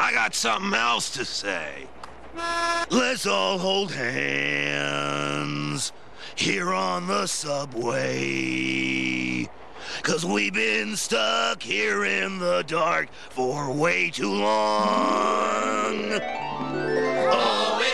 I got something else to say. Let's all hold hands here on the subway. 'Cause we've been stuck here in the dark for way too long. Oh,